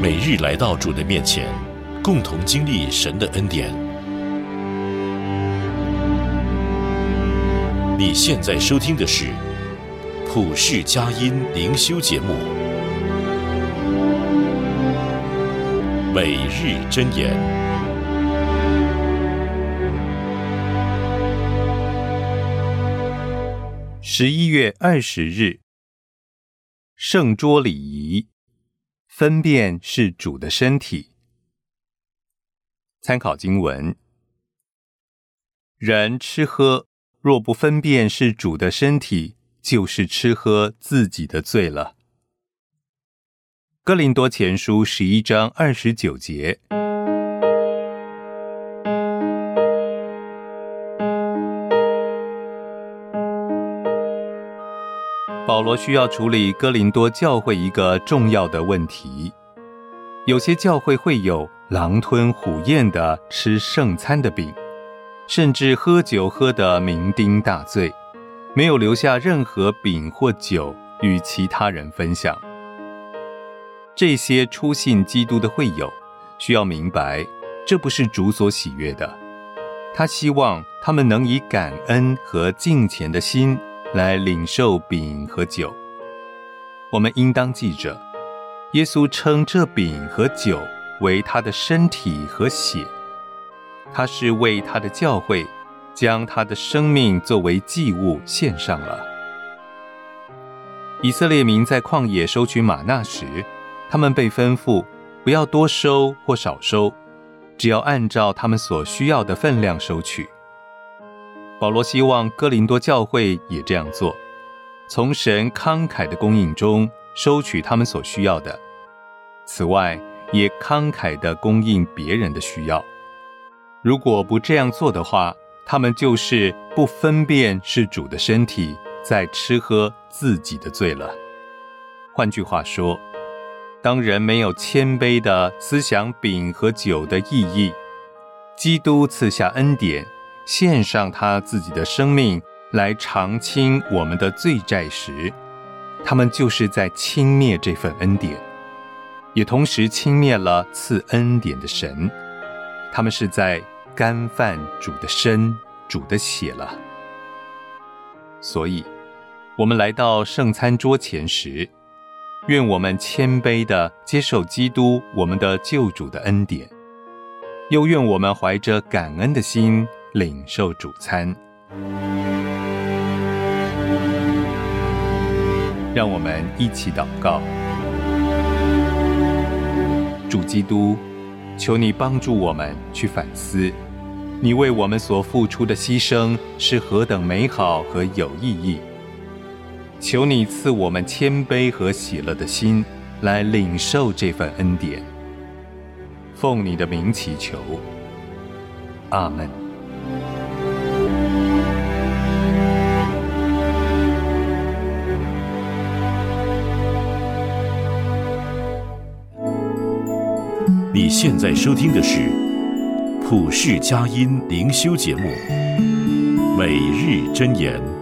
每日来到主的面前，共同经历神的恩典。你现在收听的是普世佳音灵修节目，每日箴言。 11月20日，圣桌礼仪，分辨是主的身体。参考经文：人吃喝，若不分辨是主的身体，就是吃喝自己的罪了。哥林多前书11章29节。保罗需要处理哥林多教会一个重要的问题。有些教会会有狼吞虎咽地吃圣餐的饼，甚至喝酒喝得酩酊大醉，没有留下任何饼或酒与其他人分享。这些初信基督的会友需要明白，这不是主所喜悦的。他希望他们能以感恩和敬虔的心来领受饼和酒。我们应当记着，耶稣称这饼和酒为他的身体和血，他是为他的教会将他的生命作为祭物献上了。以色列民在旷野收取玛纳时，他们被吩咐不要多收或少收，只要按照他们所需要的分量收取。保罗希望哥林多教会也这样做，从神慷慨的供应中收取他们所需要的，此外也慷慨地供应别人的需要。如果不这样做的话，他们就是不分辨是主的身体，在吃喝自己的罪了。换句话说，当人没有谦卑地思想饼和酒的意义，基督赐下恩典，献上他自己的生命来偿清我们的罪债时，他们就是在轻蔑这份恩典，也同时轻蔑了赐恩典的神。他们是在干犯主的身、主的血了。所以我们来到圣餐桌前时，愿我们谦卑地接受基督我们的救主的恩典，又愿我们怀着感恩的心领受主餐。让我们一起祷告。主基督，求你帮助我们去反思，你为我们所付出的牺牲是何等美好和有意义。求你赐我们谦卑和喜乐的心，来领受这份恩典。奉你的名祈求，阿们。 你现在收听的是普世佳音灵修节目，每日箴言。